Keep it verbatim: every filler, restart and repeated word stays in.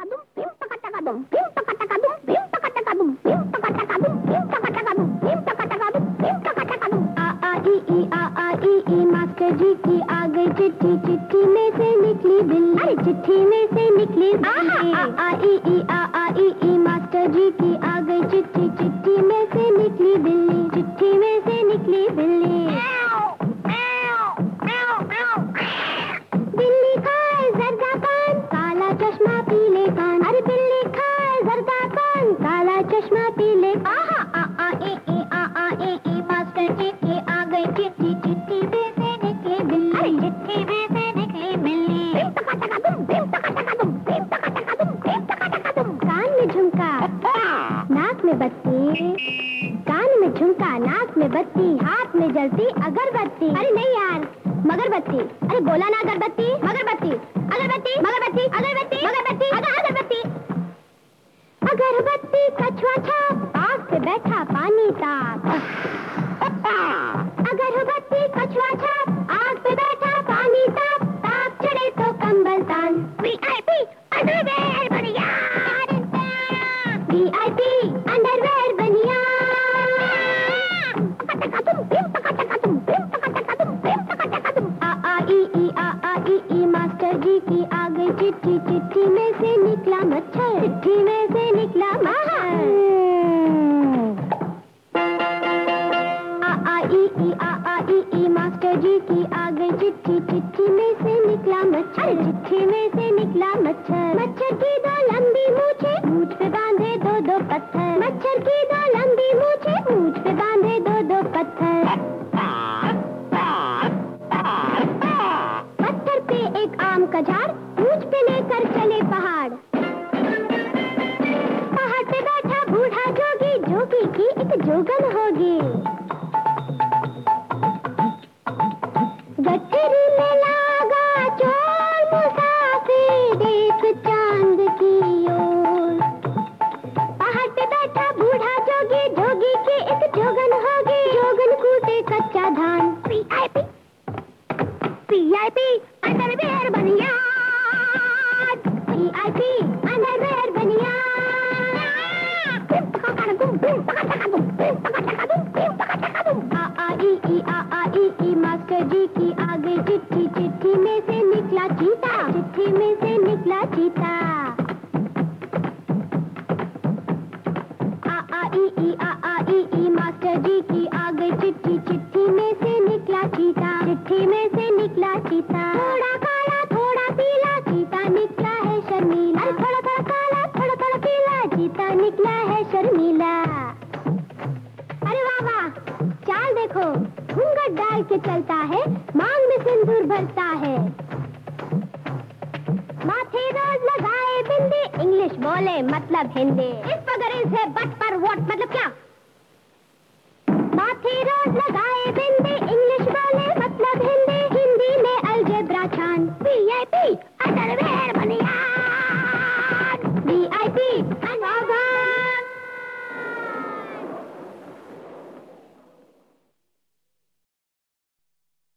Master जी की आ गई चिट्ठी, चिट्ठी में से निकली बिल्ली, अरे चिट्ठी में से निकली बिल्ली। आ आ ई ई आ आ ई ई मास्टर जी की आ गई चिट्ठी, चिट्ठी में से निकली बिल्ली, चिट्ठी में से निकली बिल्ली। बिल्ली खाए जर्दा पान, काला चश्मा पीले कान, अरे बिल्ली खाए जर्दा पान, काला चश्मा पीले कान। आ आ ई ई आ आ ई ई मास्टर जी की आ गई चिट्ठी, चिट्ठी में से निकली बिल्ली, अरे चिट्ठी में से निकली बिल्ली। कान में झुमका, नाक में बत्ती, कान में झुमका, नाक में बत्ती, हाथ में जलती अगरबत्ती। अरे नहीं यार, मगरबत्ती। अरे बोला ना अगरबत्ती, मगरबत्ती, अगरबत्ती, मगरबत्ती, अगरबत्ती, मगरबत्ती, अगरबत्ती। अगरबत्ती कछुआ छाप, आग पे बैठा पानी ताप। अगरबत्ती कछुआ छाप, आग पे बैठा पानी ताप, ताप चढ़े तो कंबल तान। वीआईपी अंडरवेयर बनिया, वीआईपी अंडरवेयर बनिया। आ आ ई ई आ आ ई ई मास्टर जी की आ गई चिट्ठी, चिट्ठी में से निकला मच्छर, चिट्ठी में से निकला मच्छर। आ आ ई ई आ आ ई ई मास्टर जी की आ गई चिट्ठी, चिट्ठी में से निकला मच्छर, चिट्ठी में से निकला मच्छर। मच्छर की दो लंबी मूछें, मूछ पे बांधे दो दो पत्थर। मच्छर की दो लंबी मूछें, मूछ पे बांधे दो दो पत्थर। पत्थर पे एक आम का झाड़, मूछ पे लेकर चले पहाड़। पहाड़ पे बैठा बूढ़ा जोगी, जोगी की एक जोगन होगी। गठरी में लागा चोर मुसाफिर, देख चांद की ओर। पहाड़ पे बैठा बूढ़ा जोगी, जोगी की एक जोगन होगी। जोगन कूटे कच्चा धान। वीआईपी वीआईपी अंडरवेयर बनिया, वीआईपी अंडरवेयर बनिया। आ आ ई ई आ आ ई ई मास्टर जी की आ गई चिट्ठी, चिट्ठी में से निकला चीता, चिट्ठी में से निकला चीता। आ आ ई ई आ आ ई ई मास्टर जी की आ गई चिट्ठी, चिट्ठी में से निकला चीता, चिट्ठी में से निकला चीता। थोड़ा काला थोड़ा पीला, चीता निकला है शर्मीला। अरे थोड़ा थोड़ा काला थोड़ा थोड़ा पीला, चीता निकला है शर्मीला। अरे वाह वाह, चाल देखो, घूंघट डाल के चलता है, मांग में सिंदूर भरता है। माथे रोज लगाए बिंदी, इंग्लिश बोले मतलब हिंदी। इस वगर इस है बट पर वोट मतलब क्या? माथे रोज लगाए बिंदी,